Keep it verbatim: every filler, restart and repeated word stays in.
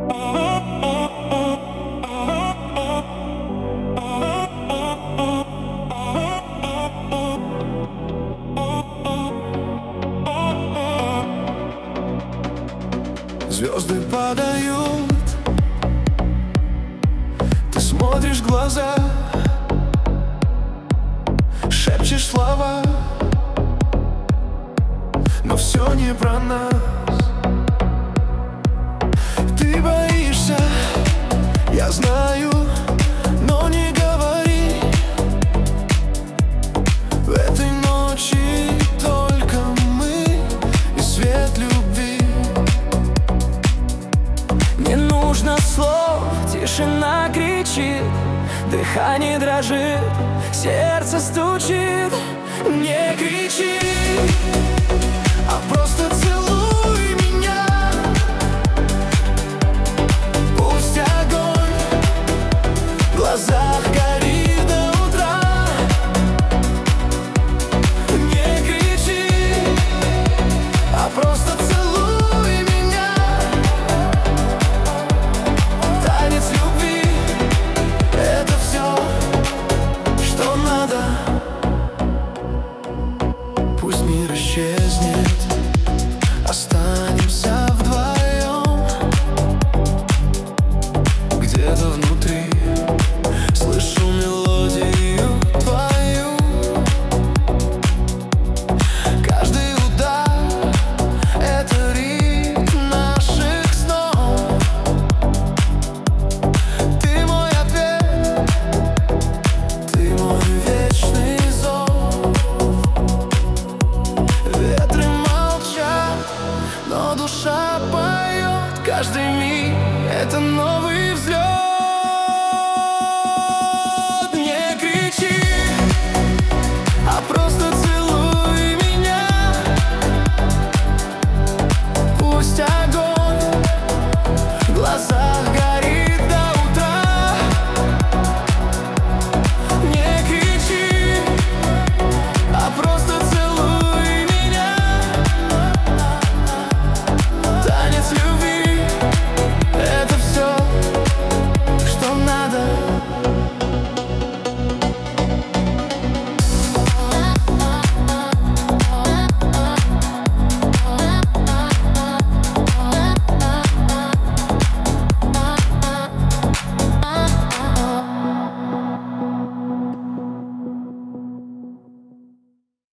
Звезды падают, ты смотришь в глаза, шепчешь слова, но все не про нас. Ты боишься, я знаю, но не говори. В этой ночи только мы и свет любви. Не нужно слов, тишина кричит, дыхание дрожит, сердце стучит. Не кричи, а просто целуй меня. Пусть огонь в глазах горит до утра. Не кричи, а просто целуй меня. Танец любви — это все, что надо. Пусть мир исчезнет, останемся вдвоем. Где-то внутри слышу мелодию твою. Каждый удар — это ритм наших снов. Ты мой ответ, ты мой вечный зов. Ветры молчат, но душа поет. Каждый миг — это новый взлет.